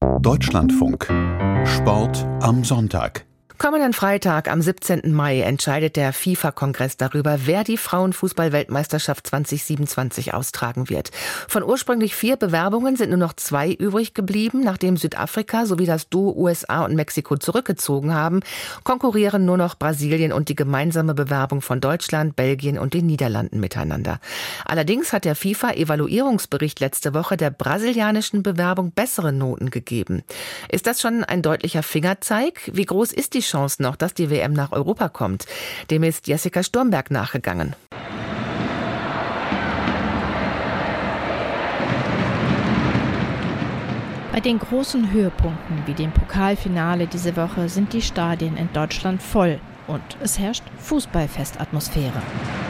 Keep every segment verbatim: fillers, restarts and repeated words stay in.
Deutschlandfunk. Sport am Sonntag. Kommenden Freitag, am siebzehnten Mai, entscheidet der FIFA-Kongress darüber, wer die Frauenfußball-Weltmeisterschaft zwanzig siebenundzwanzig austragen wird. Von ursprünglich vier Bewerbungen sind nur noch zwei übrig geblieben. Nachdem Südafrika sowie das Duo U S A und Mexiko zurückgezogen haben, konkurrieren nur noch Brasilien und die gemeinsame Bewerbung von Deutschland, Belgien und den Niederlanden miteinander. Allerdings hat der FIFA-Evaluierungsbericht letzte Woche der brasilianischen Bewerbung bessere Noten gegeben. Ist das schon ein deutlicher Fingerzeig? Wie groß ist die Chance noch, dass die W M nach Europa kommt? Dem ist Jessica Sturmberg nachgegangen. Bei den großen Höhepunkten wie dem Pokalfinale diese Woche sind die Stadien in Deutschland voll und es herrscht Fußballfestatmosphäre.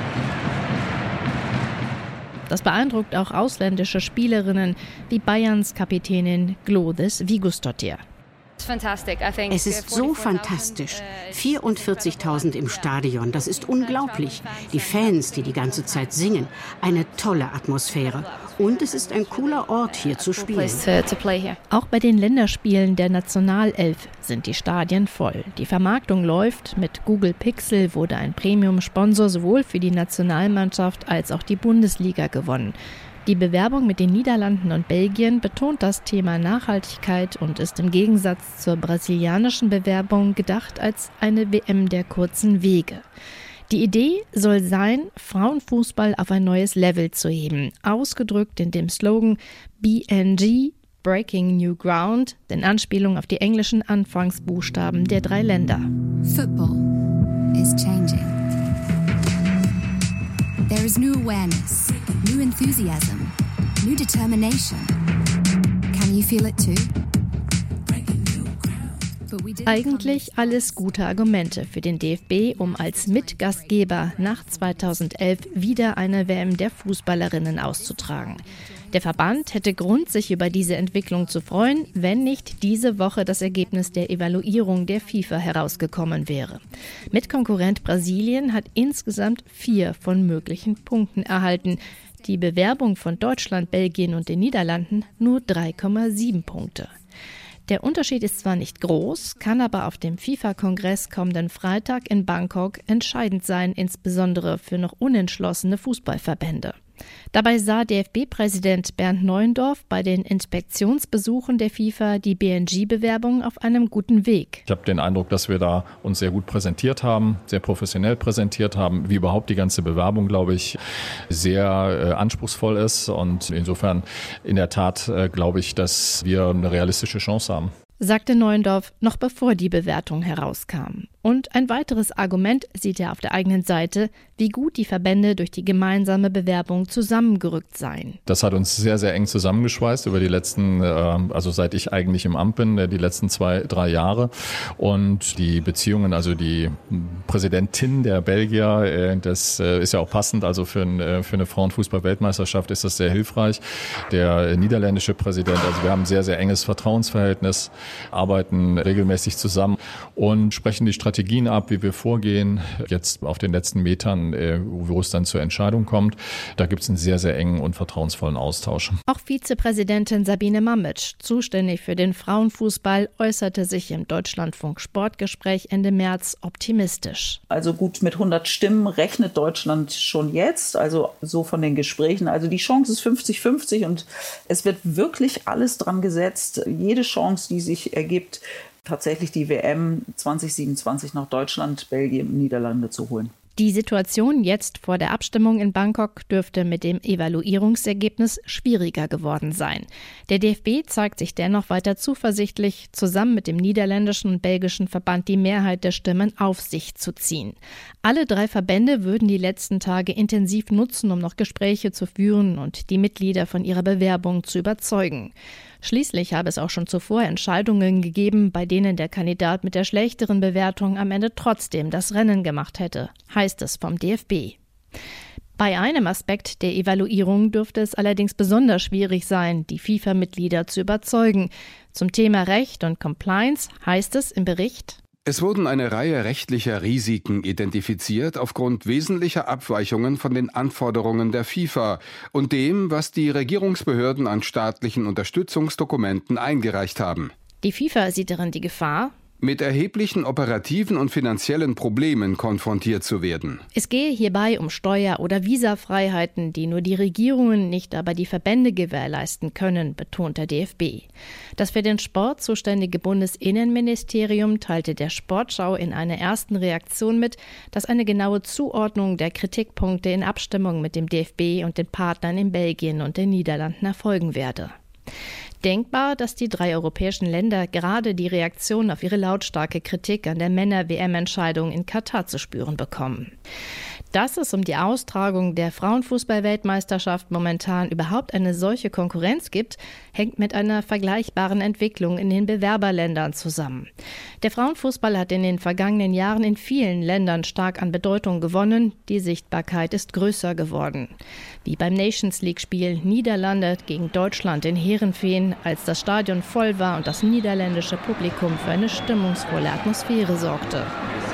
Das beeindruckt auch ausländische Spielerinnen wie Bayerns Kapitänin Glóðis Vigusdóttir. Es ist so fantastisch. vierundvierzigtausend im Stadion, das ist unglaublich. Die Fans, die die ganze Zeit singen. Eine tolle Atmosphäre. Und es ist ein cooler Ort, hier zu spielen. Auch bei den Länderspielen der Nationalelf sind die Stadien voll. Die Vermarktung läuft. Mit Google Pixel wurde ein Premium-Sponsor sowohl für die Nationalmannschaft als auch die Bundesliga gewonnen. Die Bewerbung mit den Niederlanden und Belgien betont das Thema Nachhaltigkeit und ist im Gegensatz zur brasilianischen Bewerbung gedacht als eine W M der kurzen Wege. Die Idee soll sein, Frauenfußball auf ein neues Level zu heben, ausgedrückt in dem Slogan B N G, Breaking New Ground, in Anspielung auf die englischen Anfangsbuchstaben der drei Länder. Football is changing. There is new awareness, new enthusiasm, new determination. Can you feel it too? Eigentlich alles gute Argumente für den D F B, um als Mitgastgeber nach zweitausendelf wieder eine W M der Fußballerinnen auszutragen. Der Verband hätte Grund, sich über diese Entwicklung zu freuen, wenn nicht diese Woche das Ergebnis der Evaluierung der FIFA herausgekommen wäre. Mitkonkurrent Brasilien hat insgesamt vier von möglichen Punkten erhalten. Die Bewerbung von Deutschland, Belgien und den Niederlanden nur drei Komma sieben Punkte. Der Unterschied ist zwar nicht groß, kann aber auf dem FIFA-Kongress kommenden Freitag in Bangkok entscheidend sein, insbesondere für noch unentschlossene Fußballverbände. Dabei sah D F B-Präsident Bernd Neuendorf bei den Inspektionsbesuchen der FIFA die B N G-Bewerbung auf einem guten Weg. Ich habe den Eindruck, dass wir da uns sehr gut präsentiert haben, sehr professionell präsentiert haben, wie überhaupt die ganze Bewerbung, glaube ich, sehr äh, anspruchsvoll ist. Und insofern in der Tat äh, glaube ich, dass wir eine realistische Chance haben, sagte Neuendorf noch bevor die Bewertung herauskam. Und ein weiteres Argument sieht er auf der eigenen Seite, wie gut die Verbände durch die gemeinsame Bewerbung zusammengerückt seien. Das hat uns sehr, sehr eng zusammengeschweißt über die letzten, also seit ich eigentlich im Amt bin, die letzten zwei, drei Jahre. Und die Beziehungen, also die Präsidentin der Belgier, das ist ja auch passend, also für eine, für eine Frauenfußball-Weltmeisterschaft ist das sehr hilfreich. Der niederländische Präsident, also wir haben ein sehr, sehr enges Vertrauensverhältnis, arbeiten regelmäßig zusammen und sprechen die Strategien ab, wie wir vorgehen. Jetzt auf den letzten Metern, wo es dann zur Entscheidung kommt, da gibt es einen sehr, sehr engen und vertrauensvollen Austausch. Auch Vizepräsidentin Sabine Mamic, zuständig für den Frauenfußball, äußerte sich im Deutschlandfunk Sportgespräch Ende März optimistisch. Also gut, mit hundert Stimmen rechnet Deutschland schon jetzt, also so von den Gesprächen. Also die Chance ist fünfzig fünfzig und es wird wirklich alles dran gesetzt, jede Chance, die sich ergibt, tatsächlich die W M zwanzig siebenundzwanzig nach Deutschland, Belgien und Niederlande zu holen. Die Situation jetzt vor der Abstimmung in Bangkok dürfte mit dem Evaluierungsergebnis schwieriger geworden sein. Der D F B zeigt sich dennoch weiter zuversichtlich, zusammen mit dem niederländischen und belgischen Verband die Mehrheit der Stimmen auf sich zu ziehen. Alle drei Verbände würden die letzten Tage intensiv nutzen, um noch Gespräche zu führen und die Mitglieder von ihrer Bewerbung zu überzeugen. Schließlich habe es auch schon zuvor Entscheidungen gegeben, bei denen der Kandidat mit der schlechteren Bewertung am Ende trotzdem das Rennen gemacht hätte, heißt es vom D F B. Bei einem Aspekt der Evaluierung dürfte es allerdings besonders schwierig sein, die FIFA-Mitglieder zu überzeugen. Zum Thema Recht und Compliance heißt es im Bericht: Es wurden eine Reihe rechtlicher Risiken identifiziert aufgrund wesentlicher Abweichungen von den Anforderungen der FIFA und dem, was die Regierungsbehörden an staatlichen Unterstützungsdokumenten eingereicht haben. Die FIFA sieht darin die Gefahr, mit erheblichen operativen und finanziellen Problemen konfrontiert zu werden. Es gehe hierbei um Steuer- oder Visafreiheiten, die nur die Regierungen, nicht aber die Verbände gewährleisten können, betont der D F B. Das für den Sport zuständige Bundesinnenministerium teilte der Sportschau in einer ersten Reaktion mit, dass eine genaue Zuordnung der Kritikpunkte in Abstimmung mit dem D F B und den Partnern in Belgien und den Niederlanden erfolgen werde. Denkbar, dass die drei europäischen Länder gerade die Reaktion auf ihre lautstarke Kritik an der Männer-W M-Entscheidung in Katar zu spüren bekommen. Dass es um die Austragung der Frauenfußball-Weltmeisterschaft momentan überhaupt eine solche Konkurrenz gibt, hängt mit einer vergleichbaren Entwicklung in den Bewerberländern zusammen. Der Frauenfußball hat in den vergangenen Jahren in vielen Ländern stark an Bedeutung gewonnen. Die Sichtbarkeit ist größer geworden. Wie beim Nations-League-Spiel Niederlande gegen Deutschland in Heerenveen, als das Stadion voll war und das niederländische Publikum für eine stimmungsvolle Atmosphäre sorgte.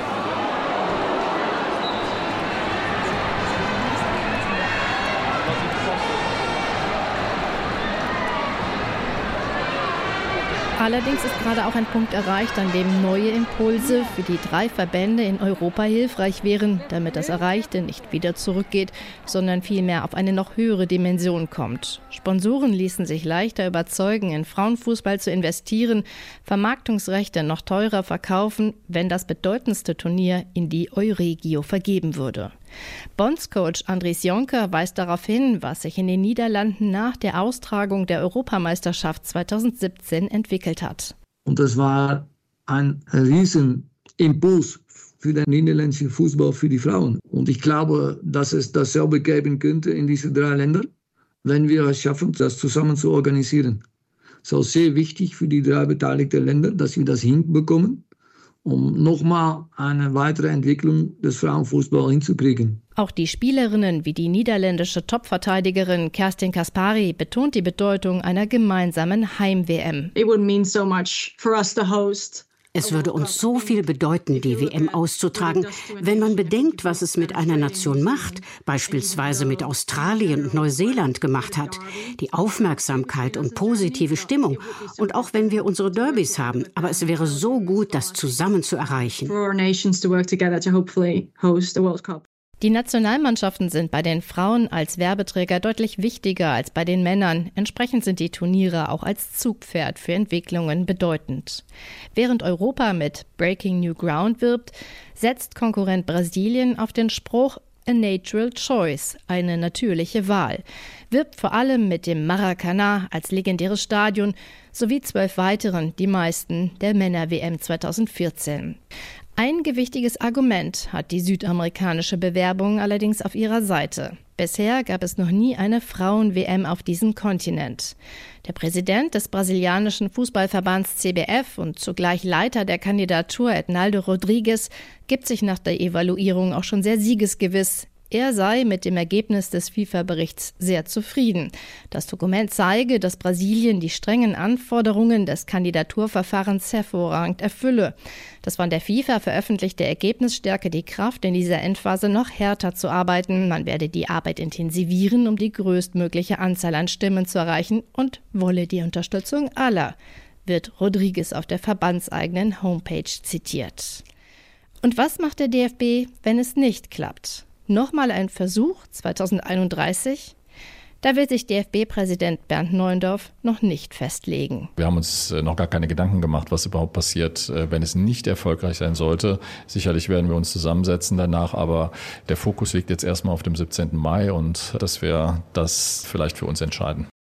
Allerdings ist gerade auch ein Punkt erreicht, an dem neue Impulse für die drei Verbände in Europa hilfreich wären, damit das Erreichte nicht wieder zurückgeht, sondern vielmehr auf eine noch höhere Dimension kommt. Sponsoren ließen sich leichter überzeugen, in Frauenfußball zu investieren, Vermarktungsrechte noch teurer verkaufen, wenn das bedeutendste Turnier in die Euregio vergeben würde. Bondscoach Andries Jonker weist darauf hin, was sich in den Niederlanden nach der Austragung der Europameisterschaft zweitausendsiebzehn entwickelt hat. Und das war ein Riesenimpuls für den niederländischen Fußball, für die Frauen. Und ich glaube, dass es dasselbe geben könnte in diesen drei Ländern, wenn wir es schaffen, das zusammen zu organisieren. Es ist sehr wichtig für die drei beteiligten Länder, dass wir das hinbekommen, um nochmal eine weitere Entwicklung des Frauenfußballs hinzukriegen. Auch die Spielerinnen wie die niederländische Topverteidigerin Kerstin Kaspari betont die Bedeutung einer gemeinsamen Heim-W M. It would mean so much for us to host. Es würde uns so viel bedeuten, die W M auszutragen, wenn man bedenkt, was es mit einer Nation macht, beispielsweise mit Australien und Neuseeland gemacht hat. Die Aufmerksamkeit und positive Stimmung. Und auch wenn wir unsere Derbys haben. Aber es wäre so gut, das zusammen zu erreichen. Die Nationalmannschaften sind bei den Frauen als Werbeträger deutlich wichtiger als bei den Männern. Entsprechend sind die Turniere auch als Zugpferd für Entwicklungen bedeutend. Während Europa mit Breaking New Ground wirbt, setzt Konkurrent Brasilien auf den Spruch A Natural Choice, eine natürliche Wahl. Wirbt vor allem mit dem Maracanã als legendäres Stadion sowie zwölf weiteren, die meisten der Männer-W M zweitausendvierzehn. Ein gewichtiges Argument hat die südamerikanische Bewerbung allerdings auf ihrer Seite. Bisher gab es noch nie eine Frauen-W M auf diesem Kontinent. Der Präsident des brasilianischen Fußballverbands C B F und zugleich Leiter der Kandidatur Ednaldo Rodrigues gibt sich nach der Evaluierung auch schon sehr siegesgewiss. Er sei mit dem Ergebnis des FIFA-Berichts sehr zufrieden. Das Dokument zeige, dass Brasilien die strengen Anforderungen des Kandidaturverfahrens hervorragend erfülle. Das von der FIFA veröffentlichte Ergebnis stärke die Kraft, in dieser Endphase noch härter zu arbeiten. Man werde die Arbeit intensivieren, um die größtmögliche Anzahl an Stimmen zu erreichen und wolle die Unterstützung aller, wird Rodrigues auf der verbandseigenen Homepage zitiert. Und was macht der D F B, wenn es nicht klappt? Nochmal ein Versuch zweitausendeinunddreißig? Da will sich D F B-Präsident Bernd Neuendorf noch nicht festlegen. Wir haben uns noch gar keine Gedanken gemacht, was überhaupt passiert, wenn es nicht erfolgreich sein sollte. Sicherlich werden wir uns zusammensetzen danach, aber der Fokus liegt jetzt erstmal auf dem siebzehnten Mai und dass wir das vielleicht für uns entscheiden.